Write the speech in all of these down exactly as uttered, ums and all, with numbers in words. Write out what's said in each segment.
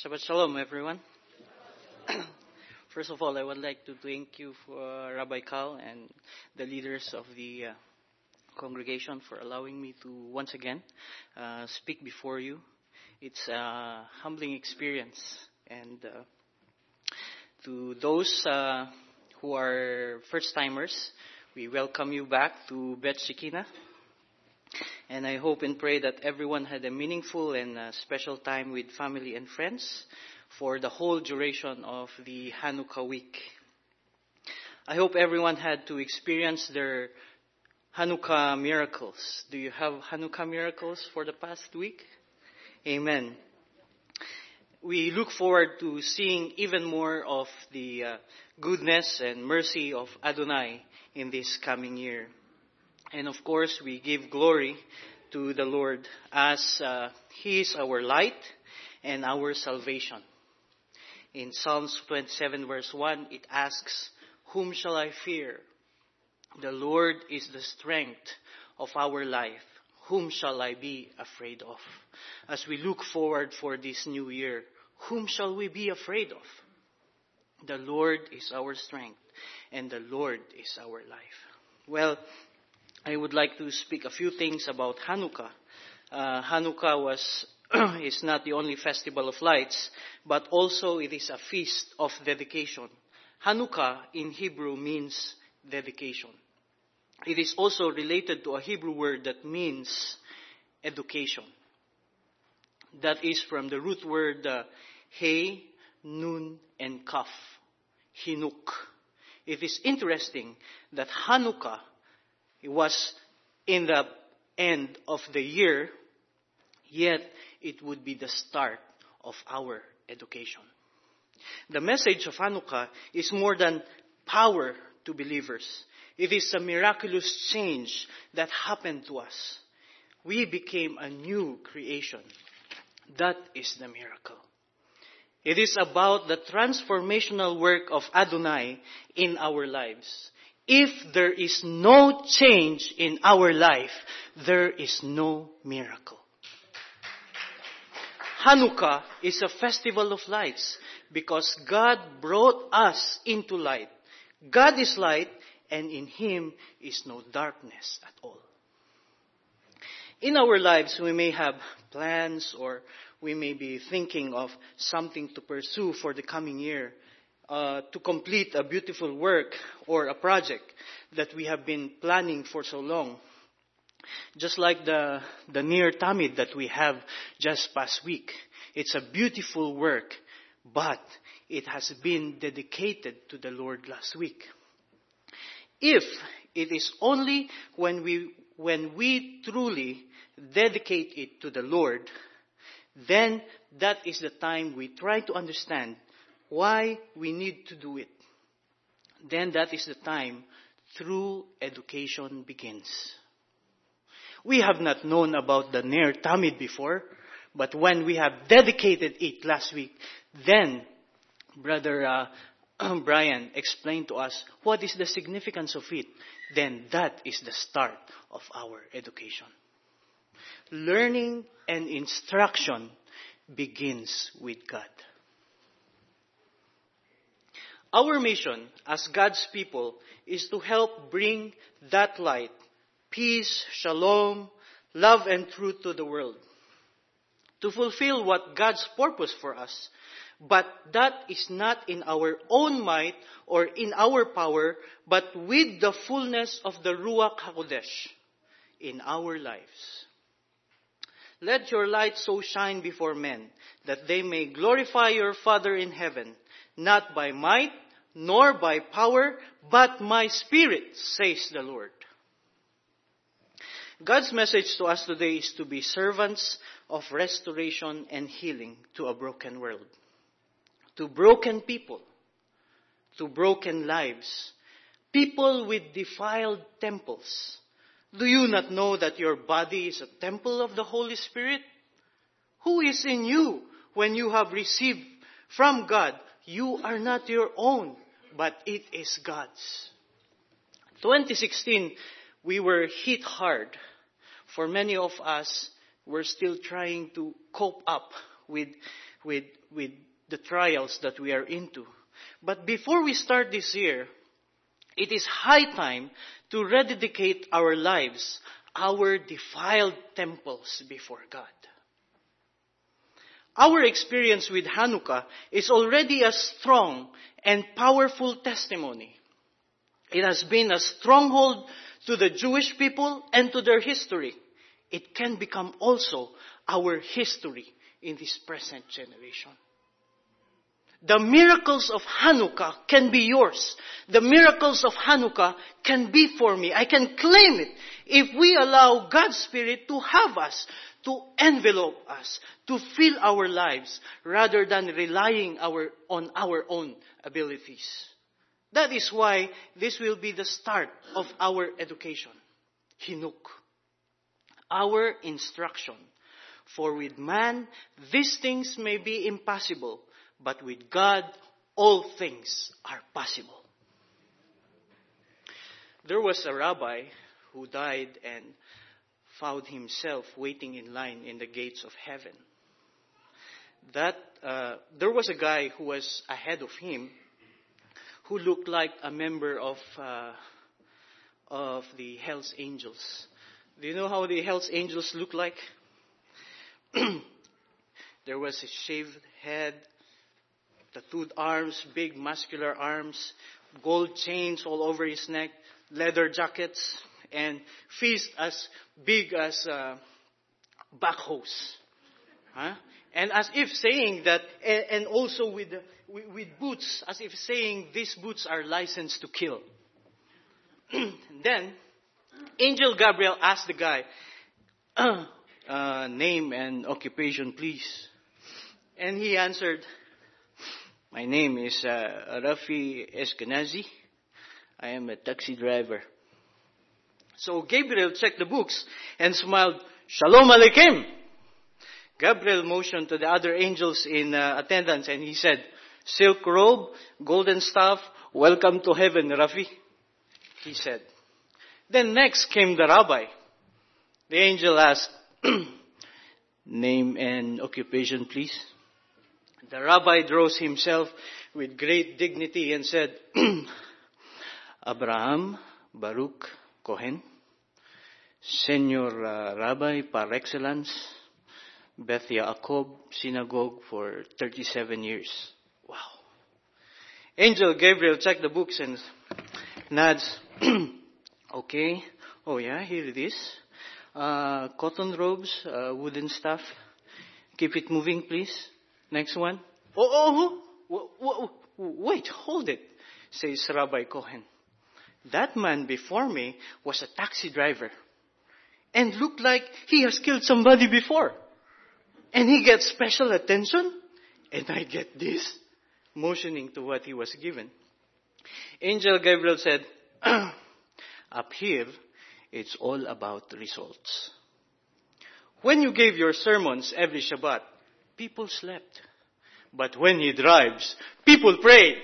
Shabbat Shalom, everyone. First of all, I would like to thank you for Rabbi Kal and the leaders of the uh, congregation for allowing me to once again uh, speak before you. It's a humbling experience. And uh, to those uh, who are first-timers, we welcome you back to Bet Shekinah. And I hope and pray that everyone had a meaningful and uh, special time with family and friends for the whole duration of the Hanukkah week. I hope everyone had to experience their Hanukkah miracles. Do you have Hanukkah miracles for the past week? Amen. We look forward to seeing even more of the uh, goodness and mercy of Adonai in this coming year. And of course, we give glory to the Lord as uh, He is our light and our salvation. In Psalms twenty-seven verse one, it asks, "Whom shall I fear? The Lord is the strength of our life. Whom shall I be afraid of?" As we look forward for this new year, whom shall we be afraid of? The Lord is our strength and the Lord is our life. Well, I would like to speak a few things about Hanukkah. Uh, Hanukkah was is not the only festival of lights, but also it is a feast of dedication. Hanukkah in Hebrew means dedication. It is also related to a Hebrew word that means education. That is from the root word uh, He, Nun, and Kaf, Hinuk. It is interesting that Hanukkah It was in the end of the year, yet it would be the start of our education. The message of Hanukkah is more than power to believers. It is a miraculous change that happened to us. We became a new creation. That is the miracle. It is about the transformational work of Adonai in our lives. If there is no change in our life, there is no miracle. Hanukkah is a festival of lights because God brought us into light. God is light and in Him is no darkness at all. In our lives, we may have plans or we may be thinking of something to pursue for the coming year. Uh, to complete a beautiful work or a project that we have been planning for so long. Just like the, the Ner Tamid that we have just past week. It's a beautiful work, but it has been dedicated to the Lord last week. If it is only when we, when we truly dedicate it to the Lord, then that is the time we try to understand why we need to do it. Then that is the time true education begins. We have not known about the Ner Tamid before, but when we have dedicated it last week, then Brother uh, Brian explained to us what is the significance of it. Then that is the start of our education. Learning and instruction begins with God. Our mission as God's people is to help bring that light, peace, shalom, love, and truth to the world. To fulfill what God's purpose for us. But that is not in our own might or in our power, but with the fullness of the Ruach HaKodesh in our lives. Let your light so shine before men that they may glorify your Father in heaven, not by might, nor by power, but my Spirit, says the Lord. God's message to us today is to be servants of restoration and healing to a broken world. To broken people. To broken lives. People with defiled temples. Do you not know that your body is a temple of the Holy Spirit? Who is in you when you have received from God? You are not your own, but it is God's. twenty sixteen, we were hit hard. For many of us, we're still trying to cope up with, with, with the trials that we are into. But before we start this year, it is high time to rededicate our lives, our defiled temples before God. Our experience with Hanukkah is already a strong and powerful testimony. It has been a stronghold to the Jewish people and to their history. It can become also our history in this present generation. The miracles of Hanukkah can be yours. The miracles of Hanukkah can be for me. I can claim it if we allow God's Spirit to have us, to envelope us, to fill our lives, rather than relying our, on our own abilities. That is why this will be the start of our education. Hinuk. Our instruction. For with man, these things may be impossible, but with God, all things are possible. There was a rabbi who died and found himself waiting in line in the gates of heaven. That uh, there was a guy who was ahead of him who looked like a member of uh, of the Hells Angels. Do you know how the Hells Angels look like? There was a shaved head, tattooed arms, big muscular arms, gold chains all over his neck, leather jackets, and fists as big as uh, backhoes. Huh? And as if saying that, and also with, with, with boots, as if saying these boots are licensed to kill. Then, Angel Gabriel asked the guy, uh, name and occupation, please. And he answered, my name is uh, Rafi Eskenazi. I am a taxi driver. So Gabriel checked the books and smiled, Shalom Aleichem. Gabriel motioned to the other angels in uh, attendance and he said, silk robe, golden staff, welcome to heaven, Rafi. He said. Then next came the rabbi. The angel asked, name and occupation, please. The rabbi draws himself with great dignity and said, Abraham Baruch Cohen, Senior uh, Rabbi par excellence, Beth Yaakov Synagogue for thirty-seven years. Wow. Angel Gabriel checked the books and nods. Okay. Oh yeah, here it is. Uh, cotton robes, uh, wooden staff. Keep it moving, please. Next one. Oh, oh, oh, wait, hold it, says Rabbi Cohen. That man before me was a taxi driver and looked like he has killed somebody before. And he gets special attention and I get this, motioning to what he was given. Angel Gabriel said, up here, it's all about results. When you gave your sermons every Shabbat, people slept. But when he drives, people prayed.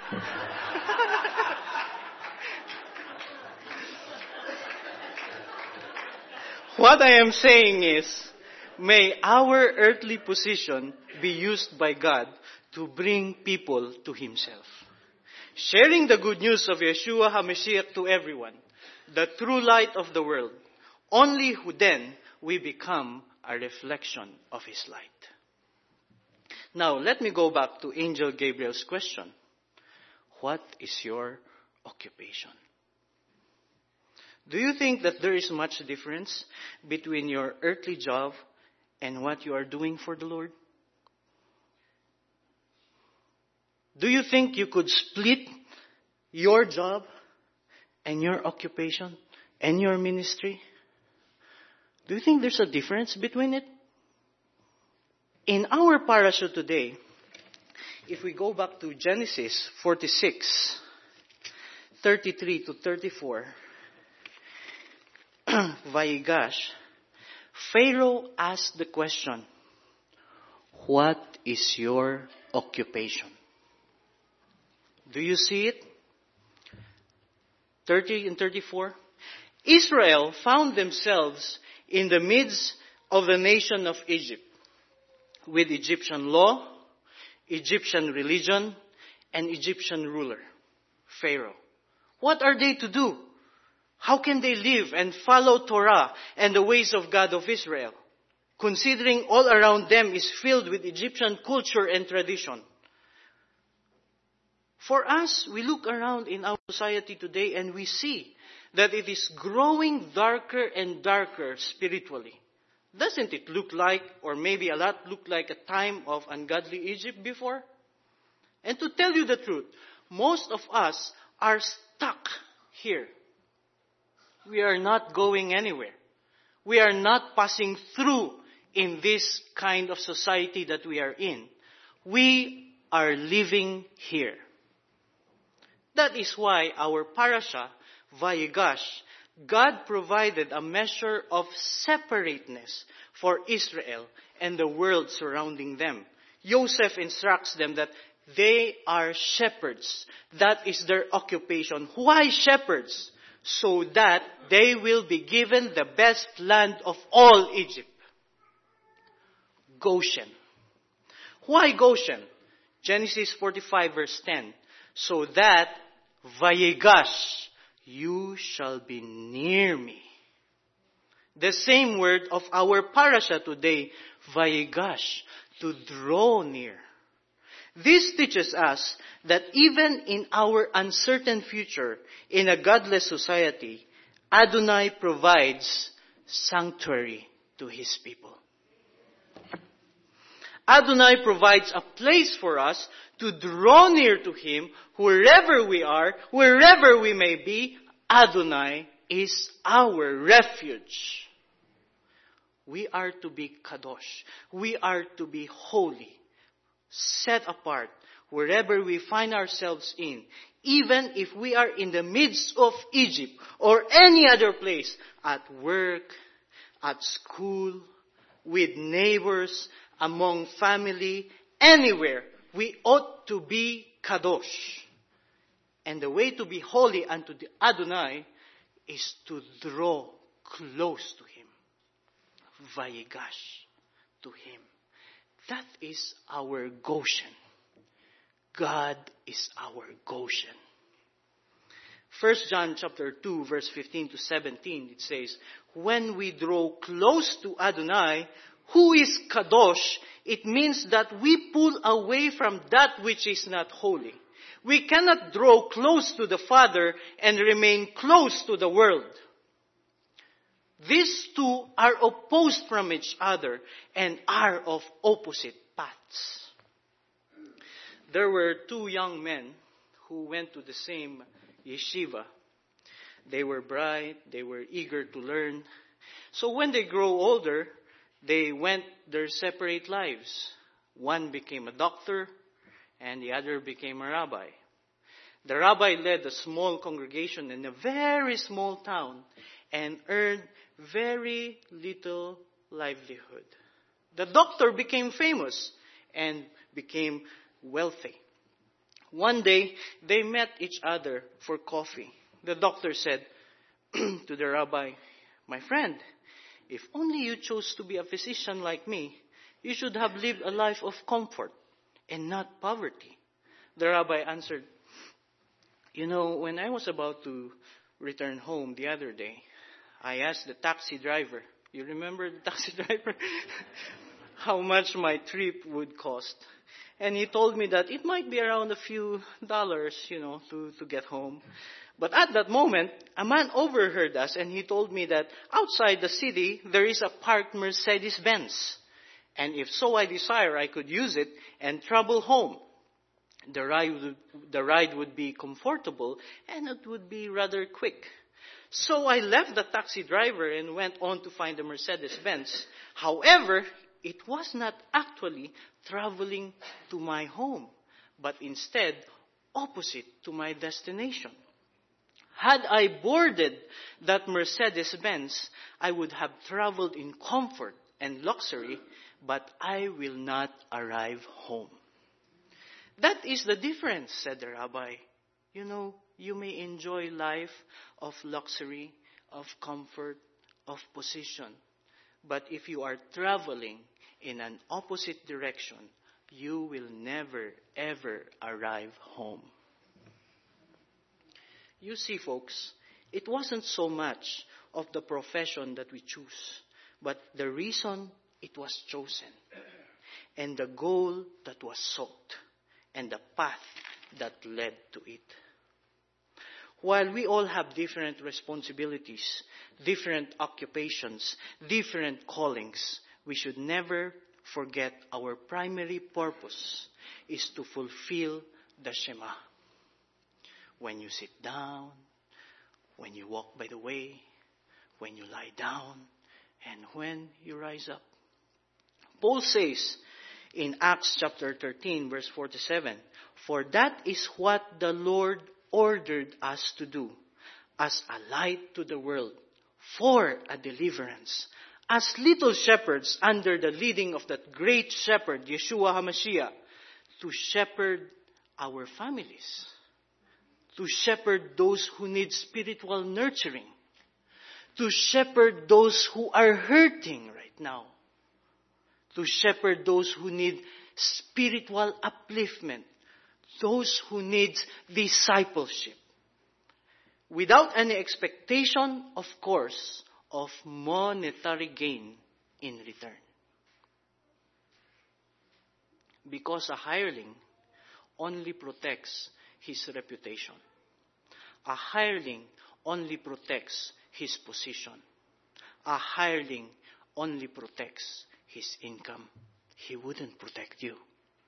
What I am saying is, may our earthly position be used by God to bring people to Himself. Sharing the good news of Yeshua HaMashiach to everyone, the true light of the world. Only who then we become a reflection of His light. Now, let me go back to Angel Gabriel's question. What is your occupation? Do you think that there is much difference between your earthly job and what you are doing for the Lord? Do you think you could split your job and your occupation and your ministry? Do you think there's a difference between it? In our parasha today, if we go back to Genesis forty-six, thirty-three to thirty-four, Vayigash, Pharaoh asked the question, what is your occupation? Do you see it? thirty and thirty-four. Israel found themselves in the midst of the nation of Egypt. with Egyptian law, Egyptian religion, and Egyptian ruler, Pharaoh. What are they to do? How can they live and follow Torah and the ways of God of Israel, considering all around them is filled with Egyptian culture and tradition? For us, we look around in our society today and we see that it is growing darker and darker spiritually. Doesn't it look like, or maybe a lot look like, a time of ungodly Egypt before? And to tell you the truth, most of us are stuck here. We are not going anywhere. We are not passing through in this kind of society that we are in. We are living here. That is why our parasha, Vayigash, God provided a measure of separateness for Israel and the world surrounding them. Joseph instructs them that they are shepherds. That is their occupation. Why shepherds? So that they will be given the best land of all Egypt. Goshen. Why Goshen? Genesis forty-five verse ten. So that, Vayigash, you shall be near me. The same word of our parasha today, Vayigash, to draw near. This teaches us that even in our uncertain future, in a godless society, Adonai provides sanctuary to His people. Adonai provides a place for us to draw near to Him wherever we are, wherever we may be. Adonai is our refuge. We are to be kadosh. We are to be holy, set apart, wherever we find ourselves in. Even if we are in the midst of Egypt or any other place, at work, at school, with neighbors, among family, anywhere, we ought to be kadosh. And the way to be holy unto the Adonai is to draw close to Him. Vayigash, to Him. That is our Goshen. God is our Goshen. First John chapter two, verse fifteen to seventeen, it says, when we draw close to Adonai, who is kadosh, it means that we pull away from that which is not holy. We cannot draw close to the Father and remain close to the world. These two are opposed from each other and are of opposite paths. There were two young men who went to the same yeshiva. They were bright, they were eager to learn. So when they grow older, they went their separate lives. One became a doctor and the other became a rabbi. The rabbi led a small congregation in a very small town and earned very little livelihood. The doctor became famous and became wealthy. One day, they met each other for coffee. The doctor said to the rabbi, my friend, if only you chose to be a physician like me, you should have lived a life of comfort and not poverty. The rabbi answered, you know, when I was about to return home the other day, I asked the taxi driver, you remember the taxi driver, how much my trip would cost. And he told me that it might be around a few dollars, you know, to, to get home. But at that moment, a man overheard us and he told me that outside the city, there is a parked Mercedes-Benz. And if so I desire, I could use it and travel home. The ride would, the ride would be comfortable and it would be rather quick. So I left the taxi driver and went on to find the Mercedes-Benz. However, it was not actually traveling to my home, but instead opposite to my destination. Had I boarded that Mercedes-Benz, I would have traveled in comfort and luxury, but I will not arrive home. That is the difference, said the rabbi. You know, you may enjoy life of luxury, of comfort, of position. But if you are traveling in an opposite direction, you will never, ever arrive home. You see, folks, it wasn't so much of the profession that we choose, but the reason it was chosen, and the goal that was sought, and the path that led to it. While we all have different responsibilities, different occupations, different callings, we should never forget our primary purpose is to fulfill the Shema. When you sit down, when you walk by the way, when you lie down, and when you rise up. Paul says in Acts chapter thirteen, verse forty-seven, "For that is what the Lord ordered us to do, as a light to the world, for a deliverance, as little shepherds under the leading of that great shepherd, Yeshua HaMashiach, to shepherd our families, to shepherd those who need spiritual nurturing, to shepherd those who are hurting right now, to shepherd those who need spiritual upliftment, those who need discipleship, without any expectation, of course, of monetary gain in return. Because a hireling only protects his reputation. A hireling only protects his position. A hireling only protects his income. He wouldn't protect you.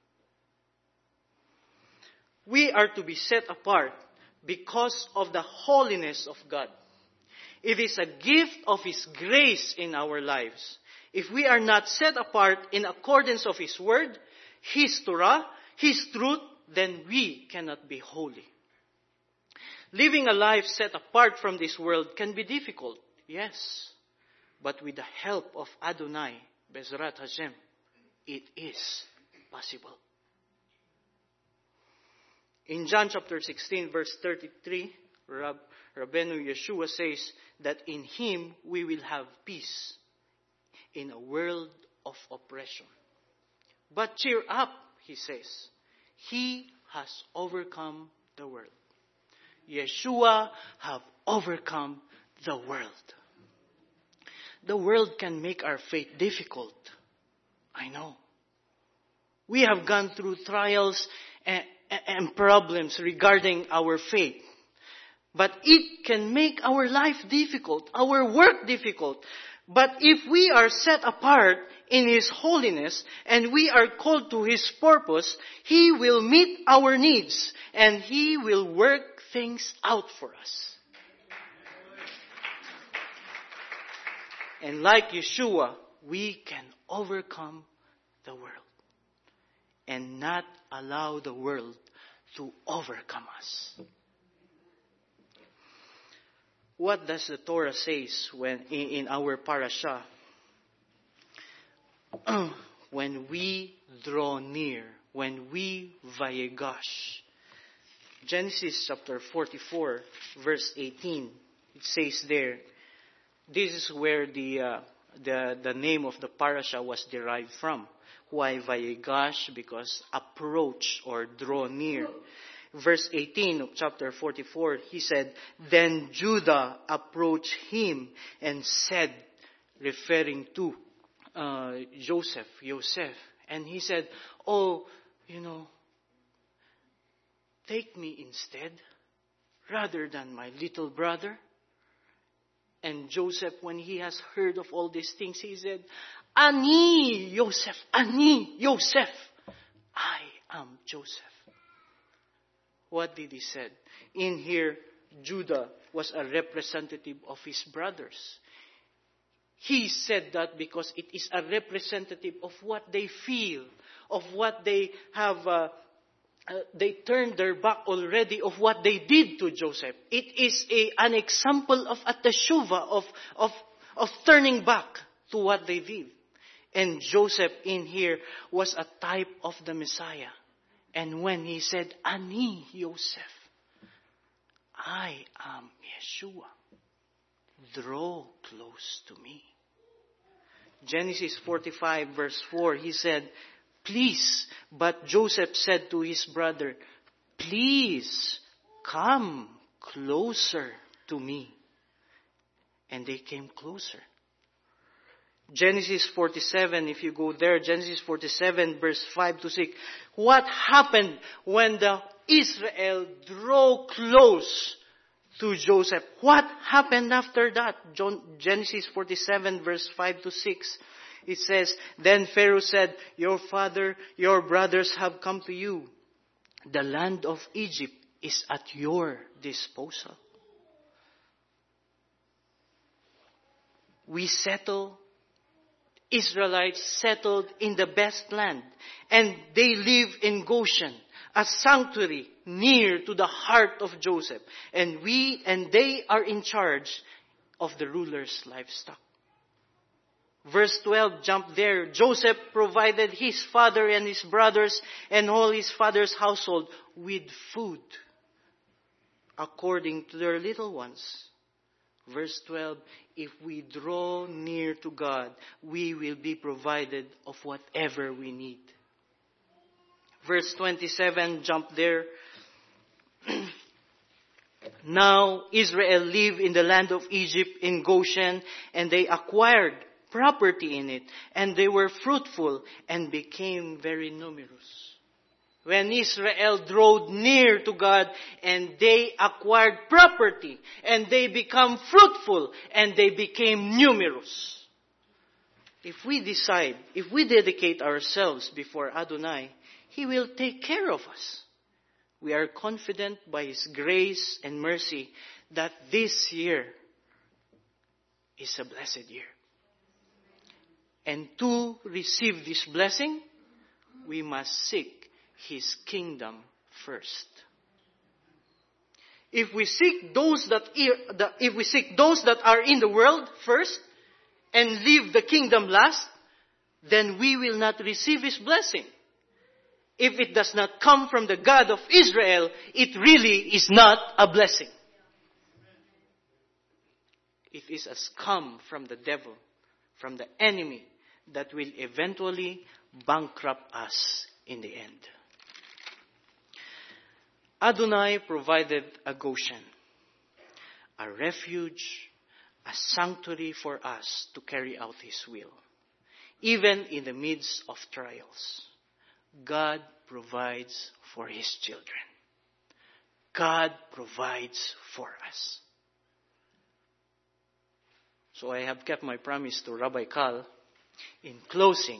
We are to be set apart because of the holiness of God. It is a gift of His grace in our lives. If we are not set apart in accordance of His word, His Torah, His truth, then we cannot be holy. Living a life set apart from this world can be difficult, yes. But with the help of Adonai, Bezrat Hashem, it is possible. In John chapter sixteen, verse thirty-three, Rab, Rabbeinu Yeshua says that in Him we will have peace in a world of oppression. But cheer up, He says. He has overcome the world. Yeshua have overcome the world. The world can make our faith difficult. I know. We have gone through trials and, and problems regarding our faith. But it can make our life difficult, our work difficult. But if we are set apart in His holiness and we are called to His purpose, He will meet our needs and He will work things out for us. And like Yeshua, we can overcome the world and not allow the world to overcome us. What does the Torah say when in, in our parasha? When we draw near, when we vayegash. Genesis chapter forty-four, verse eighteen. It says there, this is where the uh, the the name of the parasha was derived from. Why vayegash? Because approach or draw near. Verse eighteen of chapter forty-four, he said, "Then Judah approached him and said," referring to uh, Joseph, Joseph, and he said, "Oh, you know, take me instead, rather than my little brother." And Joseph, when he has heard of all these things, he said, "Ani, Joseph, Ani, Joseph, I am Joseph." What did he say? In here, Judah was a representative of his brothers. He said that because it is a representative of what they feel, of what they have, uh, uh, they turned their back already of what they did to Joseph. It is a, an example of a teshuva, of, of, of turning back to what they did. And Joseph in here was a type of the Messiah. And when he said, "Ani Yosef," I am Yeshua, draw close to me. Genesis forty-five verse four, he said, please, but Joseph said to his brother, please come closer to me. And they came closer. Genesis forty-seven, if you go there, Genesis forty-seven verse five to six. What happened when the Israel drew close to Joseph? What happened after that? John, Genesis forty-seven verse five to six. It says, then Pharaoh said, your father, your brothers have come to you. The land of Egypt is at your disposal. We settle, Israelites settled in the best land, and they live in Goshen, a sanctuary near to the heart of Joseph. And we and they are in charge of the ruler's livestock. Verse twelve, jump there. Joseph provided his father and his brothers and all his father's household with food according to their little ones. Verse twelve, if we draw near to God, we will be provided of whatever we need. Verse twenty-seven, jump there. Now Israel lived in the land of Egypt in Goshen, and they acquired property in it, and they were fruitful and became very numerous. When Israel drew near to God, and they acquired property, and they become fruitful, and they became numerous. If we decide, if we dedicate ourselves before Adonai, He will take care of us. We are confident by His grace and mercy that this year is a blessed year. And to receive this blessing, we must seek His kingdom first. If we seek those that if we seek those that are in the world first and leave the kingdom last, then we will not receive His blessing. If it does not come from the God of Israel, it really is not a blessing. It is a scum from the devil, from the enemy, that will eventually bankrupt us in the end. Adonai provided a Goshen, a refuge, a sanctuary for us to carry out His will. Even in the midst of trials, God provides for His children. God provides for us. So I have kept my promise to Rabbi Cal. In closing,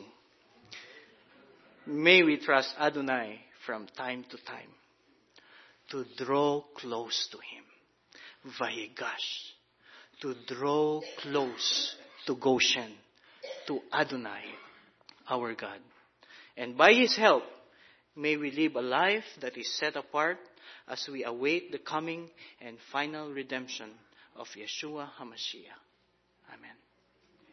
may we trust Adonai from time to time to draw close to Him. Vayigash. To draw close to Goshen, to Adonai, our God. And by His help, may we live a life that is set apart as we await the coming and final redemption of Yeshua HaMashiach. Amen.